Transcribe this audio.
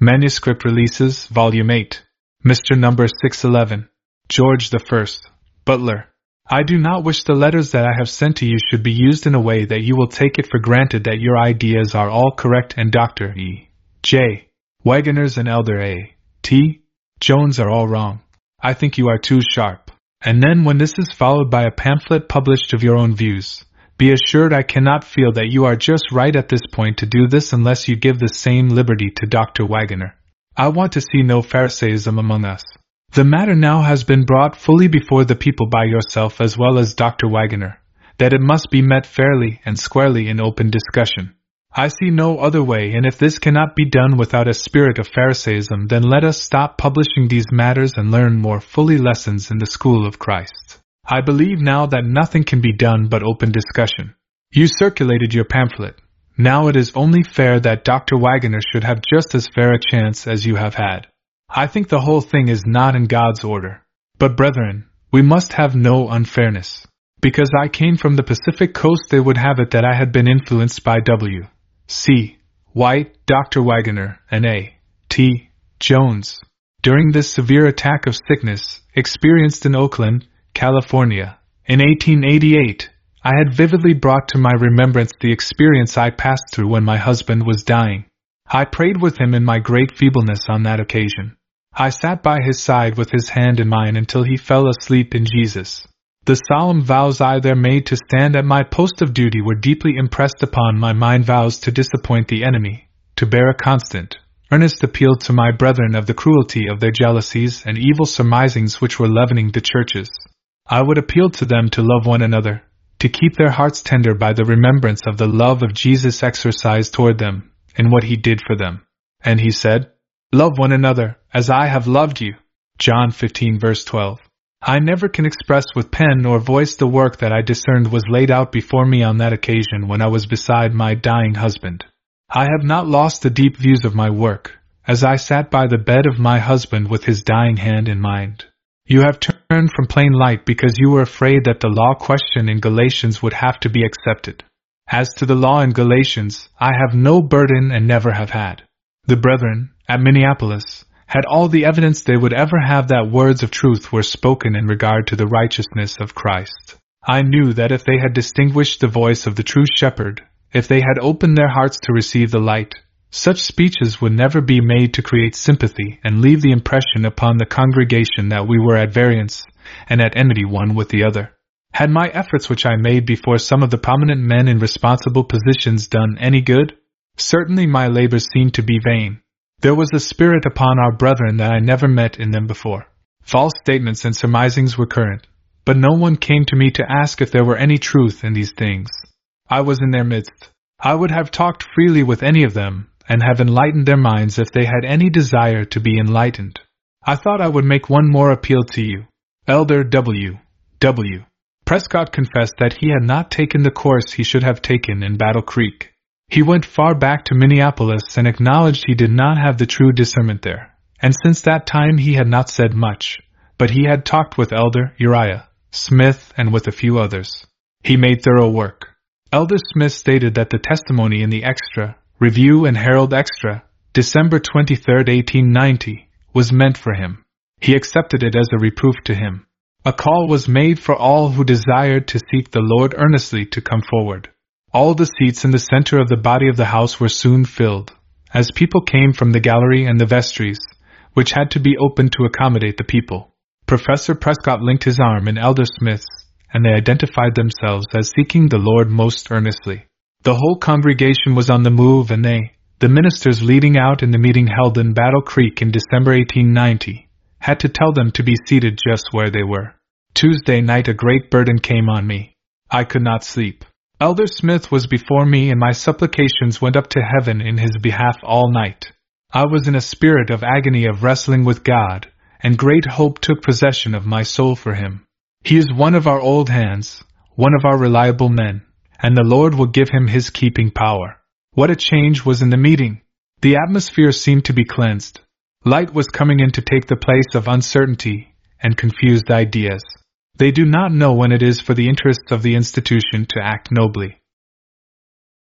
Manuscript Releases, Volume 8. Mr. Number 611. George I. Butler. I do not wish the letters that I have sent to you should be used in a way that you will take it for granted that your ideas are all correct and Dr. E. J. Wagoner's and Elder A. T. Jones are all wrong. I think you are too sharp. And then when this is followed by a pamphlet published of your own views, be assured I cannot feel that you are just right at this point to do this unless you give the same liberty to Dr. Wagoner. I want to see no Pharisaism among us. The matter now has been brought fully before the people by yourself as well as Dr. Wagoner, that it must be met fairly and squarely in open discussion. I see no other way, and if this cannot be done without a spirit of Pharisaism, then let us stop publishing these matters and learn more fully lessons in the school of Christ. I believe now that nothing can be done but open discussion. You circulated your pamphlet. Now it is only fair that Dr. Wagoner should have just as fair a chance as you have had. I think the whole thing is not in God's order. But brethren, we must have no unfairness. Because I came from the Pacific coast, they would have it that I had been influenced by W. C. White, Dr. Wagoner, and A. T. Jones. During this severe attack of sickness, experienced in Oakland, California, in 1888, I had vividly brought to my remembrance the experience I passed through when my husband was dying. I prayed with him in my great feebleness on that occasion. I sat by his side with his hand in mine until he fell asleep in Jesus. The solemn vows I there made to stand at my post of duty were deeply impressed upon my mind, vows to disappoint the enemy, to bear a constant, earnest appeal to my brethren of the cruelty of their jealousies and evil surmisings which were leavening the churches. I would appeal to them to love one another, to keep their hearts tender by the remembrance of the love of Jesus exercised toward them, and what he did for them. And he said, "Love one another, as I have loved you." John 15 verse 12. I never can express with pen or voice the work that I discerned was laid out before me on that occasion when I was beside my dying husband. I have not lost the deep views of my work, as I sat by the bed of my husband with his dying hand in mind. You have turned from plain light because you were afraid that the law question in Galatians would have to be accepted. As to the law in Galatians, I have no burden and never have had. The brethren, at Minneapolis, had all the evidence they would ever have that words of truth were spoken in regard to the righteousness of Christ. I knew that if they had distinguished the voice of the true shepherd, if they had opened their hearts to receive the light, such speeches would never be made to create sympathy and leave the impression upon the congregation that we were at variance and at enmity one with the other. Had my efforts which I made before some of the prominent men in responsible positions done any good? Certainly my labors seemed to be vain. There was a spirit upon our brethren that I never met in them before. False statements and surmisings were current, but no one came to me to ask if there were any truth in these things. I was in their midst. I would have talked freely with any of them, and have enlightened their minds if they had any desire to be enlightened. I thought I would make one more appeal to you. Elder W. Prescott confessed that he had not taken the course he should have taken in Battle Creek. He went far back to Minneapolis and acknowledged he did not have the true discernment there, and since that time he had not said much, but he had talked with Elder Uriah Smith and with a few others. He made thorough work. Elder Smith stated that the testimony in the Extra, Review and Herald Extra, December 23, 1890, was meant for him. He accepted it as a reproof to him. A call was made for all who desired to seek the Lord earnestly to come forward. All the seats in the center of the body of the house were soon filled, as people came from the gallery and the vestries, which had to be opened to accommodate the people. Professor Prescott linked his arm in Elder Smith's, and they identified themselves as seeking the Lord most earnestly. The whole congregation was on the move, and they, the ministers leading out in the meeting held in Battle Creek in December 1890, had to tell them to be seated just where they were. Tuesday night a great burden came on me. I could not sleep. Elder Smith was before me, and my supplications went up to heaven in his behalf all night. I was in a spirit of agony of wrestling with God, and great hope took possession of my soul for him. He is one of our old hands, one of our reliable men, and the Lord will give him his keeping power. What a change was in the meeting! The atmosphere seemed to be cleansed. Light was coming in to take the place of uncertainty and confused ideas. They do not know when it is for the interests of the institution to act nobly.